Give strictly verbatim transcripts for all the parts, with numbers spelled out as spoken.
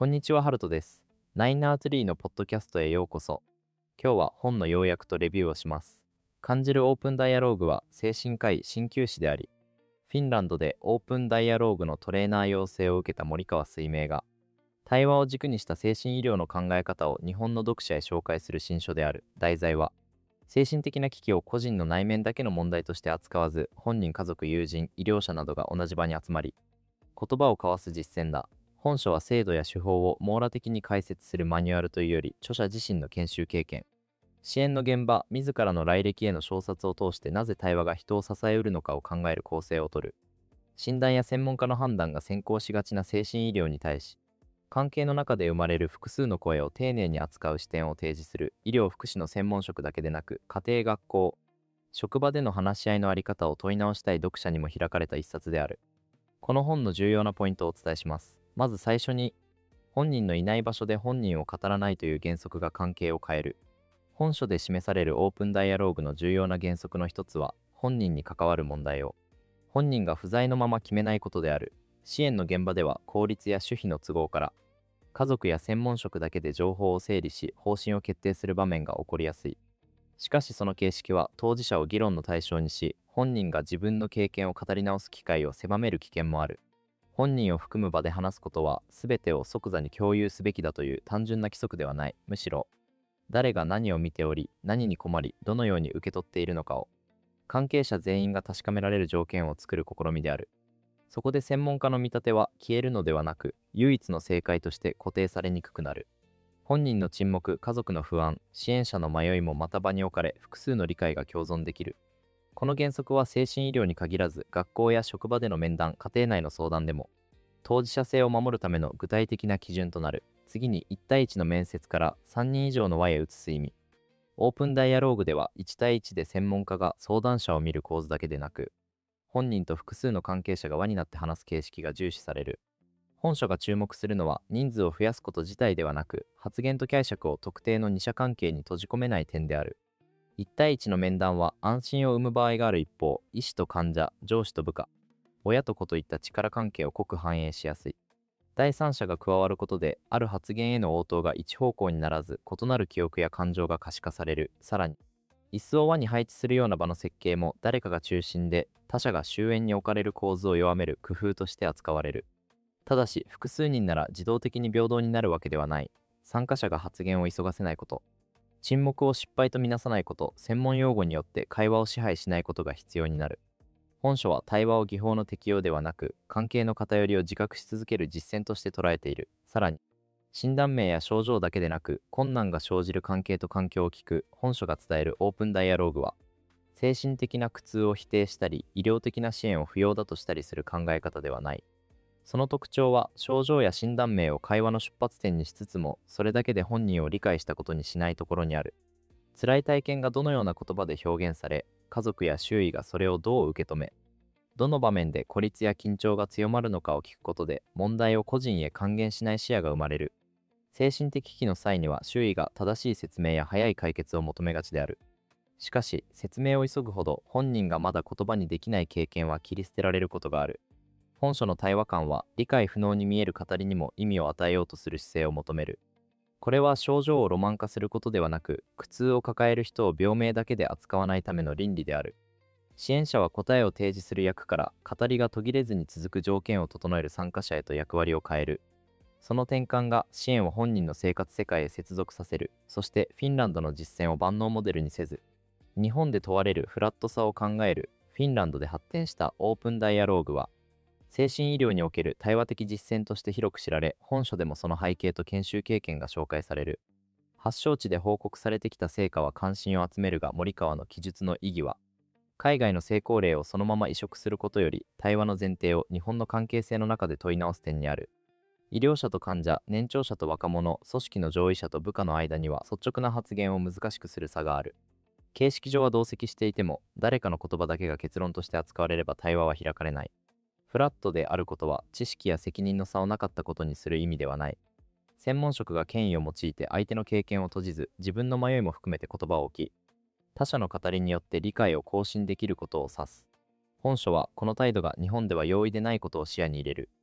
こんにちは、ハルトです。ナインアーツリーのポッドキャストへようこそ。今日は本の要約とレビューをします。感じるオープンダイアローグは精神科医鍼灸師であり、フィンランドでオープンダイアローグのトレーナー養成を受けた森川水明が、対話を軸にした精神医療の考え方を日本の読者へ紹介する新書である。題材は、精神的な危機を個人の内面だけの問題として扱わず、本人、家族、友人、医療者などが同じ場に集まり、言葉を交わす実践だ。本書は制度や手法を網羅的に解説するマニュアルというより、著者自身の研修経験、支援の現場、自らの来歴への小冊を通してなぜ対話が人を支えうるのかを考える構成をとる。診断や専門家の判断が先行しがちな精神医療に対し、関係の中で生まれる複数の声を丁寧に扱う視点を提示する。医療福祉の専門職だけでなく、家庭学校、職場での話し合いのあり方を問い直したい読者にも開かれた一冊である。この本の重要なポイントをお伝えします。まず最初に、本人のいない場所で本人を語らないという原則が関係を変える。本書で示されるオープンダイアローグの重要な原則の一つは、本人に関わる問題を本人が不在のまま決めないことである。支援の現場では効率や守秘の都合から、家族や専門職だけで情報を整理し、方針を決定する場面が起こりやすい。しかしその形式は当事者を議論の対象にし、本人が自分の経験を語り直す機会を狭める危険もある。本人を含む場で話すことは、全てを即座に共有すべきだという単純な規則ではない。むしろ、誰が何を見ており、何に困り、どのように受け取っているのかを、関係者全員が確かめられる条件を作る試みである。そこで専門家の見立ては消えるのではなく、唯一の正解として固定されにくくなる。本人の沈黙、家族の不安、支援者の迷いもまた場に置かれ、複数の理解が共存できる。この原則は精神医療に限らず、学校や職場での面談、家庭内の相談でも、当事者性を守るための具体的な基準となる。次に、いち対いちの面接からさんにん以上の輪へ移す意味。オープンダイアローグではいち対いちで専門家が相談者を見る構図だけでなく、本人と複数の関係者が輪になって話す形式が重視される。本書が注目するのは、人数を増やすこと自体ではなく、発言と解釈を特定の二者関係に閉じ込めない点である。いち対いちの面談は安心を生む場合がある一方、医師と患者、上司と部下、親と子といった力関係を濃く反映しやすい。第三者が加わることで、ある発言への応答が一方向にならず、異なる記憶や感情が可視化される。さらに、椅子を輪に配置するような場の設計も、誰かが中心で他者が終焉に置かれる構図を弱める工夫として扱われる。ただし、複数人なら自動的に平等になるわけではない。参加者が発言を急がせないこと、沈黙を失敗とみなさないこと、専門用語によって会話を支配しないことが必要になる。本書は対話を技法の適用ではなく、関係の偏りを自覚し続ける実践として捉えている。さらに、診断名や症状だけでなく、困難が生じる関係と環境を聞く。本書が伝えるオープンダイアローグは、精神的な苦痛を否定したり、医療的な支援を不要だとしたりする考え方ではない。その特徴は、症状や診断名を会話の出発点にしつつも、それだけで本人を理解したことにしないところにある。辛い体験がどのような言葉で表現され、家族や周囲がそれをどう受け止め、どの場面で孤立や緊張が強まるのかを聞くことで、問題を個人へ還元しない視野が生まれる。精神的危機の際には、周囲が正しい説明や早い解決を求めがちである。しかし、説明を急ぐほど、本人がまだ言葉にできない経験は切り捨てられることがある。本書の対話感は、理解不能に見える語りにも意味を与えようとする姿勢を求める。これは症状をロマン化することではなく、苦痛を抱える人を病名だけで扱わないための倫理である。支援者は答えを提示する役から、語りが途切れずに続く条件を整える参加者へと役割を変える。その転換が支援を本人の生活世界へ接続させる。そしてフィンランドの実践を万能モデルにせず、日本で問われるフラットさを考える。フィンランドで発展したオープンダイアローグは、精神医療における対話的実践として広く知られ、本書でもその背景と研修経験が紹介される。発祥地で報告されてきた成果は関心を集めるが、森川の記述の意義は、海外の成功例をそのまま移植することより、対話の前提を日本の関係性の中で問い直す点にある。医療者と患者、年長者と若者、組織の上位者と部下の間には率直な発言を難しくする差がある。形式上は同席していても、誰かの言葉だけが結論として扱われれば対話は開かれない。フラットであることは、知識や責任の差をなかったことにする意味ではない。専門職が権威を用いて相手の経験を閉じず、自分の迷いも含めて言葉を置き、他者の語りによって理解を更新できることを指す。本書はこの態度が日本では容易でないことを視野に入れる。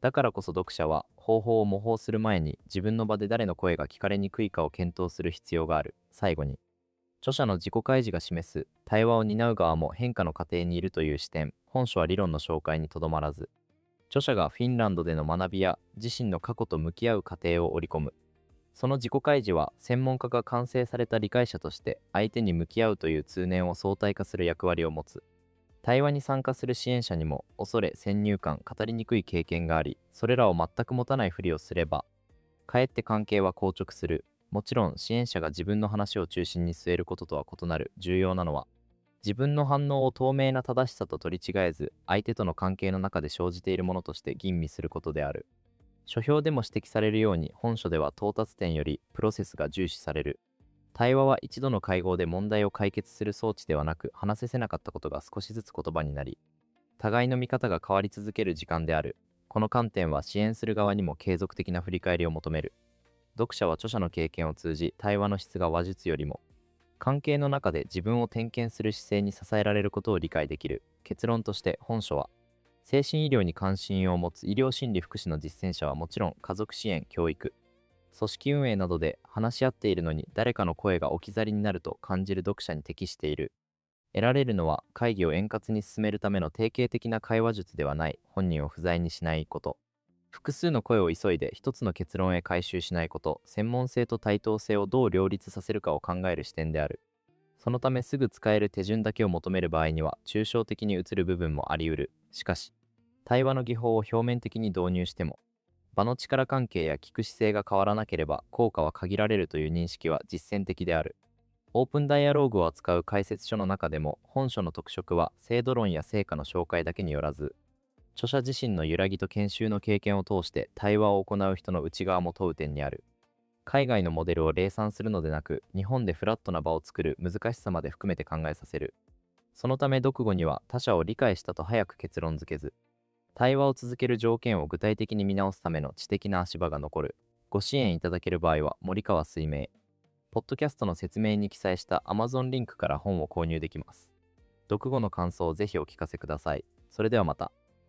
だからこそ読者は方法を模倣する前に自分の場で誰の声が聞かれにくいかを検討する必要がある。最後に、著者の自己開示が示す対話を担う側も変化の過程にいるという視点。本書は理論の紹介にとどまらず、著者がフィンランドでの学びや自身の過去と向き合う過程を織り込む。その自己開示は専門家が完成された理解者として相手に向き合うという通念を相対化する役割を持つ。対話に参加する支援者にも恐れ、先入観、語りにくい経験があり、それらを全く持たないふりをすれば、かえって関係は硬直する。もちろん支援者が自分の話を中心に据えることとは異なる。重要なのは、自分の反応を透明な正しさと取り違えず、相手との関係の中で生じているものとして吟味することである。書評でも指摘されるように、本書では到達点よりプロセスが重視される。対話は一度の会合で問題を解決する装置ではなく、話せせなかったことが少しずつ言葉になり、互いの見方が変わり続ける時間である。この観点は支援する側にも継続的な振り返りを求める。読者は著者の経験を通じ、対話の質が話術よりも、関係の中で自分を点検する姿勢に支えられることを理解できる。結論として本書は、精神医療に関心を持つ医療心理福祉の実践者はもちろん、家族支援、教育、組織運営などで話し合っているのに誰かの声が置き去りになると感じる読者に適している。得られるのは会議を円滑に進めるための定型的な会話術ではない。本人を不在にしないこと。複数の声を急いで一つの結論へ回収しないこと。専門性と対等性をどう両立させるかを考える視点である。そのためすぐ使える手順だけを求める場合には抽象的に映る部分もあり得る。しかし、対話の技法を表面的に導入しても、場の力関係や聞く姿勢が変わらなければ効果は限られるという認識は実践的である。オープンダイアローグを扱う解説書の中でも、本書の特色は制度論や成果の紹介だけによらず、著者自身の揺らぎと研修の経験を通して対話を行う人の内側も問う点にある。海外のモデルを礼賛するのでなく、日本でフラットな場を作る難しさまで含めて考えさせる。そのため読後には他者を理解したと早く結論付けず、対話を続ける条件を具体的に見直すための知的な足場が残る。ご支援いただける場合は森川水明。ポッドキャストの説明に記載した Amazon リンクから本を購入できます。読後の感想をぜひお聞かせください。それではまた。